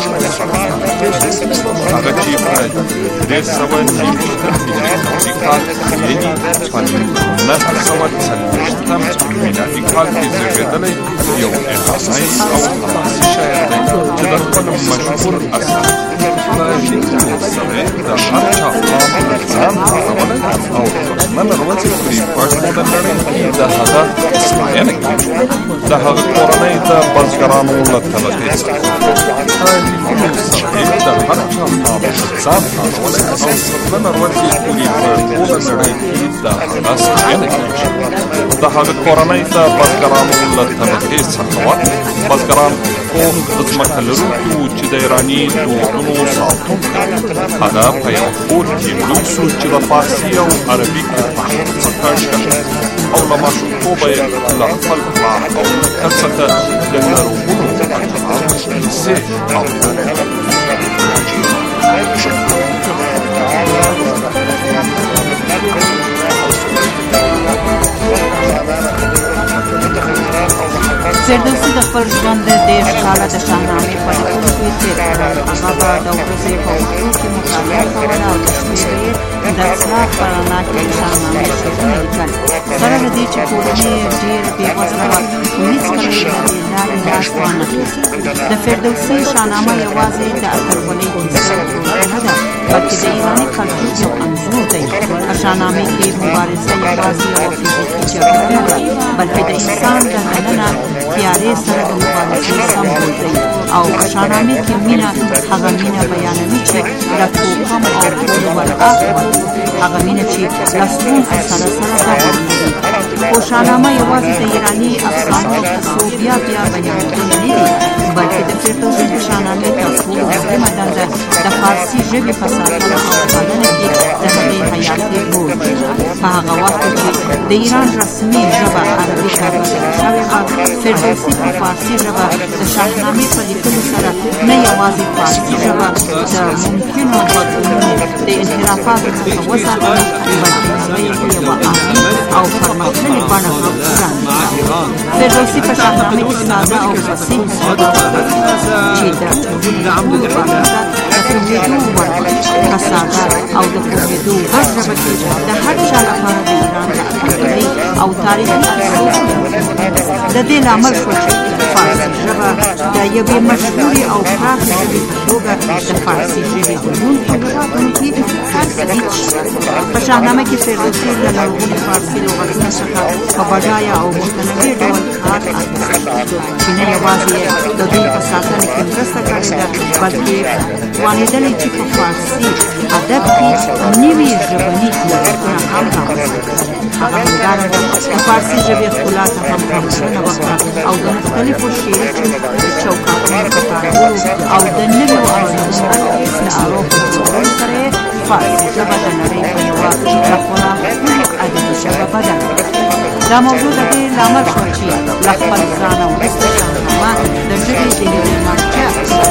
هغه چې په درې سوه نیم شپږ هجري کال یعنې په نهه سوه څلوېښتم میلادي کال کې زېږېدلی یو ایرانی او حماسي شاعر دی چې د خپل مشهور اثر له لیکلو سره د هر چا پام ځان اړولی او نن ورځې پورې په ټوله نړۍ کې د هغه ستاینه کوي. د هغه کورنۍ د بزګرانو له طبقې څخه د لیکلو سره د هر چا پام ځان اړولی او نن ورځې پورې په ټوله نړۍ کې د هغه ستاینه کوي. د هغه کورنۍ د بزګرانو له طبقې څخه وه. بزګران پوخ ځمکه لرونکي وو چې د ایراني دودونو ساتونکي. هغه په یو کور کې لوی شو چې د فارسي او عربي کلماتو څخه ژغوري او له ماشومتوبه یې له خپل پلار او نیکه څخه د لرغونو اتلانو کیسې اورېدلې. فردوسي د خپل ژوند د دېرش کاله د شاهنامې په لیکلو کې تېر کړل. هغه به د ورځې په وختو کې مطالعه کوله او د شپې به یې د څراغ په رڼا کې د شاهنامې شعرونه لیکل. سره له دې چې کورنۍ یې ډېره بېوزله وه، خو هېڅکله یې له دې لارې لاس وانه خیست. د فردوسي شاهنامه یوازې د اتلولۍ کیسه نه ده، بلکې د ایراني کلتور یو انځور دی. په شاهنامې کې مبارزه یوازې یوه فزیکي جګړه نه ده، بلکې د انسان د دننه تیارې سره د مبارزې سمبول دی. او په شاهنامې کې مینه هغه مینه بیانوي چې له توکم او پولو ورهاخوا وي، هغه مینه چې له ستونزو سره سره صبر لري. خو شاهنامه یوازې د ایراني افسانو کیسو بیا بیا بیانېدل نه دي، بلکې د فردوسي د شاهنامې تر ټولو مهمه دنده د فارسي ژبې په ساتنه او پالنه کې د هغې حیاتي رول دی. په هغه وخت چې د ایران رسمي ژبه عربي ټاکل شوې وه، فردوسي په فارسي ژبه د شاهنامې په لیکلو سره نه یوازې فارسي ژبه د ممکنو بدلونونو د انحرافاتو څخه وساتله، بلکې هغه یې په یوه عامي او پرمختللې بڼه هم وړاندې. فردوسي په شاهنامې کې ساده او فصیح ژبه چې د ټولو لپاره د پوهېدو وړ په ساده او د پوهېدو وړ ژبه کې د هر چا لپاره د ایران د اتلولۍ او تاریخي ارزښتونه د دې لامل شو چې فارسي ژبه د یوې مشهورې او پراخې ژبې په توګه د فارسي ژبې ویونکو هېوادونو کې ترویج شوه. په شاهنامه کې فردوسي له لرغوني فارسي لغتونو څخه په بډایه او متنوع ډول کار اخیستی، چې نه یوازې یې د دوی په ساتنه کې مرسته کړې ده، بلکې توانېدلې چې په فارسي ادب کې نوي ژبني جوړښتونه هم رامنځته کړي. هغه همدارنګه د فارسي ژبې ښکلا ته هم پاملرنه وکړه او د مختلفو شعري چوکاټونو په کارولو او د نویو ارزښتونو نعرو په جوړولو سره یې فارسي ژبه د نړۍ په یوه له خورا ښکلې ادبي ژبه بدله کړه. دا موضوع د دې لامل شوه چې له خپل ځانه وروسته شاهنامه د ژبې د هیلهمنتیا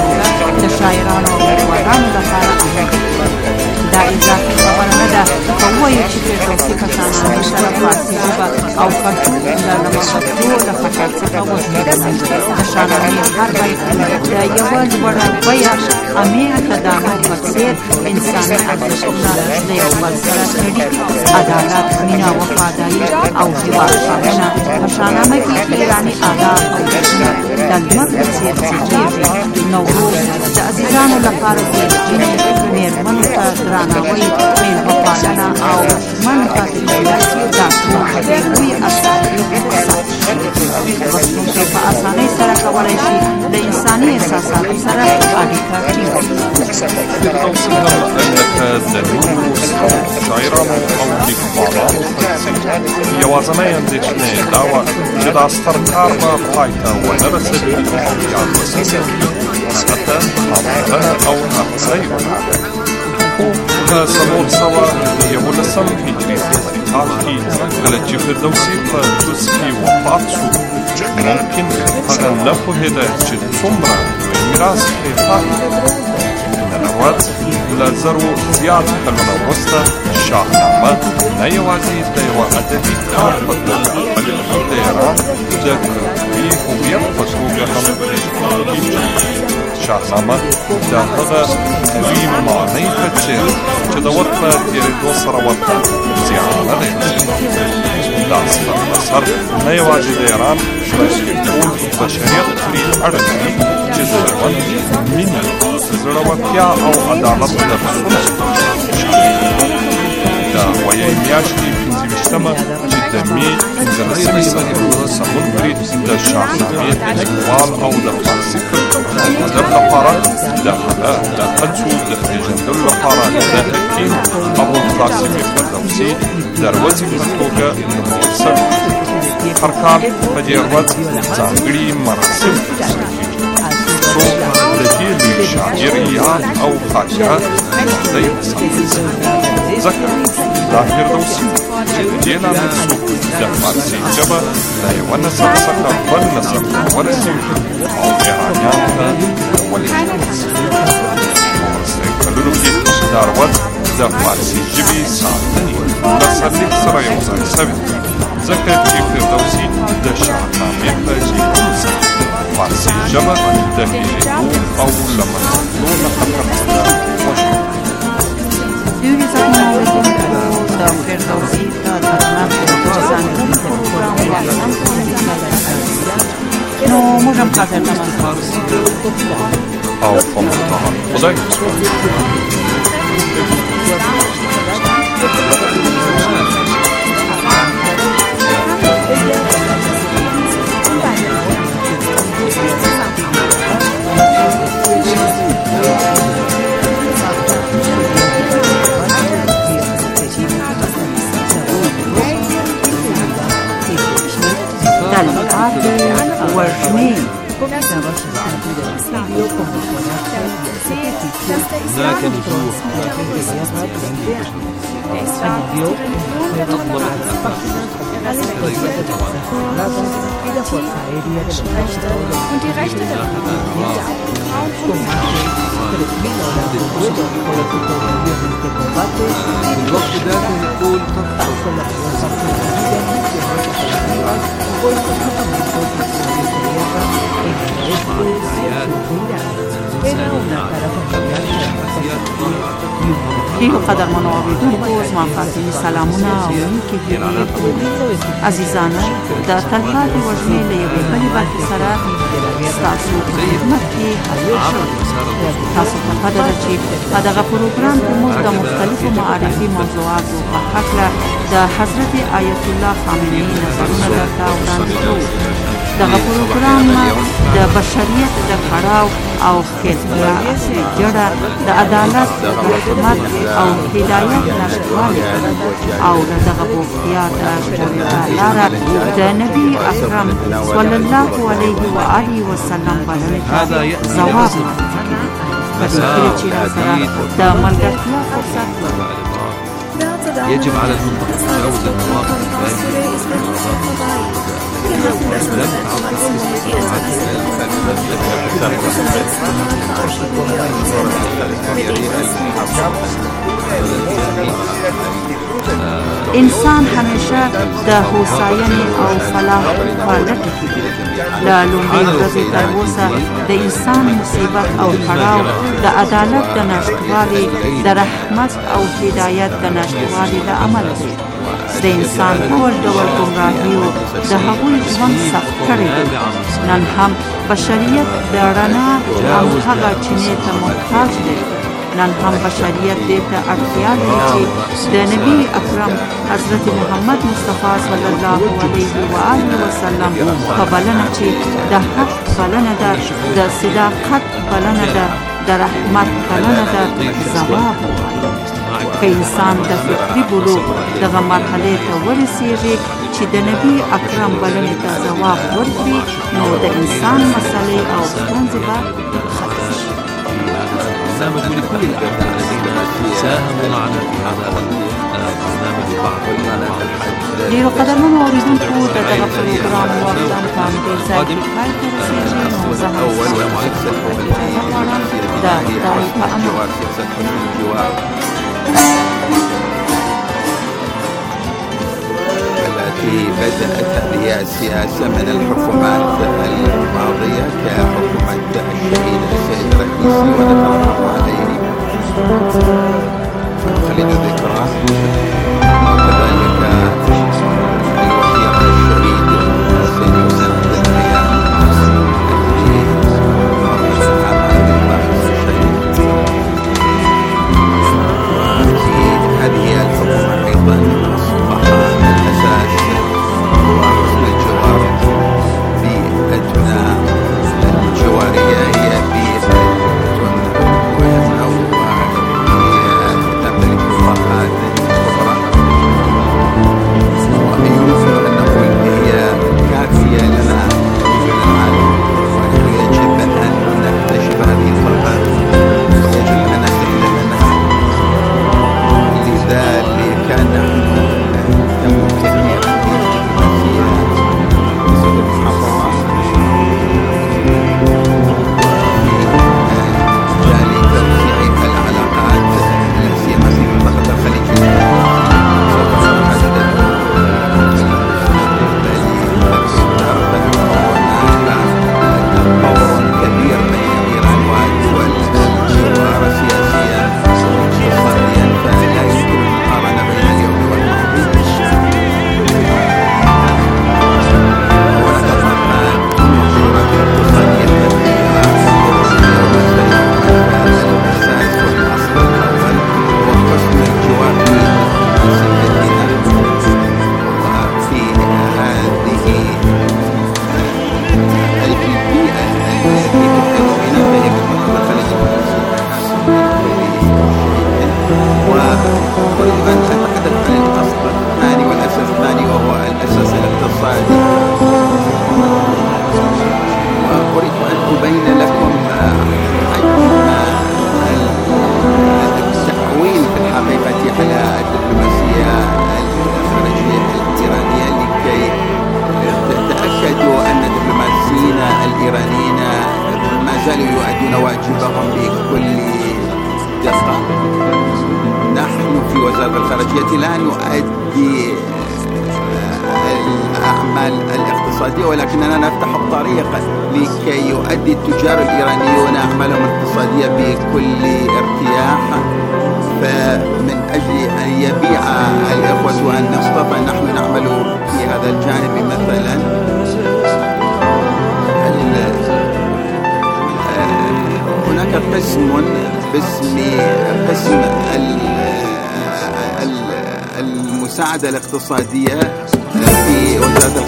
د شاعرانو او لیکوالانو لپاره اهمیت لري. دا اضافي خبره نه ده که ووایو چې فردوسي په شاهنامې سره فارسي ژبه او کلتور له لمبهدو له خطر څخه وژغورل. د شاهنامې هر بیت د یوه لوړه بیه عمیق تدامن په څېر انساني ارزښتونه د یو بل سره تړي. عدالت، مینه، وفاداري او هېواد پالنه په شاهنامه کې ایراني آداب او دودونه د لمر په څېر څرګندېږي. نوروز د عزیزانو لپاره زیرجینې، مېرمنو ته درناوی، مېلمه پالنه او ماشومانو ته تربیت دا ټول په دې لوی اساسي ثبت شوي. لوستونکی په اسانۍ سره کولی شي د انساني احساساتو سره اړیکه ټینګ کړي. فردوسي هم لکه د نورو شاعرانو او لیکوالانو په څېر یوازینۍ اندېښنه یې دا وه چې دا ستر کار به پای ته ونه رسوي او یا رسوي البته پاملرنه او هڅه یې وکړه. خو په څلور سوه یولسم هجري کال کې کله چې فردوسي په طوس کې وفات شو، ممکن هغه نه پوهېده چې څومره لوی میراث پرې پاتې دی. نن ورځ له زرو زیات کلونه وروسته شاهنامه نه یوازې د یوه ادبي کار په توګه بلکې د ایران د کلتوري هویت په توګه هم پېژندل کېږي. شاهنامه د هغه دوی معنی په څېر چې د وخت په تېرېدو سره ورته زیان نه دی رسېدلی. دا ستر اثر نه یوازې د ایران بلکې ټول بشریت پرې اړه لري چې د ژوند، مینې، زړورتیا او عدالت درسونه د غویی میاشتې پنځه ویشتم شپېتمه چې د مې پنځلسمې څخه سمون کړي د شاهنامې لیکوال او د فارسي کلتور ادب لپاره د هغه د هڅو د پېژندلو لپاره د حکیم ابوالقاسم فردوسي د ورځې په توګه نومول شوی. هر کال په دې ورځ ځانګړي مراسم ترسره کېږي څو د دې لوی شاعر یاد او خاطره ژوندۍ وساتل شي. ځکه دا فردوسي چې د دې لامل څوک د فارسي ژبه د یوه نسل څخه بل نسل ته ورسېږي او ایرانیانو ته ولېږدول شي. په وروستیو کلونو کې دا ورځ د فارسي ژبې ساتنې مسلک سره یو ځای شوې ځکه چې فردوسي د شاهنامې په لیکلو سره فارسي ژبه د هېرېدو او له منځه تلو له خطر څخه وژغورله. دوی زموږ اورېدونکو د فردوسي د درنښت ځانګړي پروګرام واخلم نو موږ هم حاضر نماز او په مختار خدای وژنې هناك نجوح und die Rechte der ډېرو قدرمنو اورېدونکو زما فاطمي سلامونه او نیکې هیلې کوم. عزیزانو د تلپاتې وژنې له یوې بلې برخې سره ستاسو په خدمت کې حاضر شوم. تاسو ته پته ده چې په دغه پروګرام کې موږ د مختلفو معرفي موضوعاتو په هکله د حضرت آیت الله خامنه‌ای نظرونه درته وړاندې کوو. دغه پروګرام د بشریت د کړاو او ښېګړه اصلي جړه د عدالت، رحمت او هدایت نشتوالی او د دغه بوختیا د ژغورېدا لاره د نبي اکرم صلی الله علیه و آله وسلم بلنې ته ځواب ورکوي. په دې کلي چې راسره د ملګرتیا فرصت يجب على المنطقة تجاوز المواقف الباهية انسان همیشه د هوساینې او فلاح په لټه کې دی. له لومړۍ ورځې تر اوسه د انسان مصیبت او کړاو د عدالت د نشتوالي، د رحمت او هدایت د نشتوالي له امله دی. د انسان ډول ډول ګمراهیو د هغوی ژوند سخت کړی دی. نن هم بشریت د رڼا او هغه چینې ته محتاج دی. نن هم بشریت دې ته اړتیا لري چې د نبي اکرم حضرت محمد مصطفی صلی الله علیه و آله وسلم په بلنه چې د حق بلنه ده، د صداقت بلنه ده، د رحمت بلنه ده، ځواب ووایي. که انسان د فکري بلوغ دغه مرحلې ته ورسېږي چې د نبي اکرم بلنې ته ځواب ورکړي، نو د انسان مسئلې او ستونزې به ختم شي. برنامج لكل الأبناء الذين ساهموا معنا في هذا البرنامج بعض ډېرو قدرمنو اورېدونکو د دغه پروګرام وخت هم په همدې ځای کې پای ته رسېږي. نو زه هم ستاسو څخه اجازه غواړم د خدای په امان. التي بدأت بها السياسة من الحكومات الماضية كحكومة الشهيد السيد الرئيسي ونفع الله عليه خلينا ذكراه، وكذلك الوثيق الشهيد السيد حسين الدنيا الذي مرت عام ألف وواحد وتسعين. هذه الحكومة أيضا أصبح التي لا نؤدي الأعمال الاقتصادية، ولكننا نفتح الطريق لكي يؤدي التجار الإيرانيون أعمالهم الاقتصادية بكل ارتياح. فمن أجل أن يبيع الإخوة النفط فنحن نعمل في هذا الجانب. مثلا هناك قسم باسم قسم المساعدة الاقتصادية في وزارة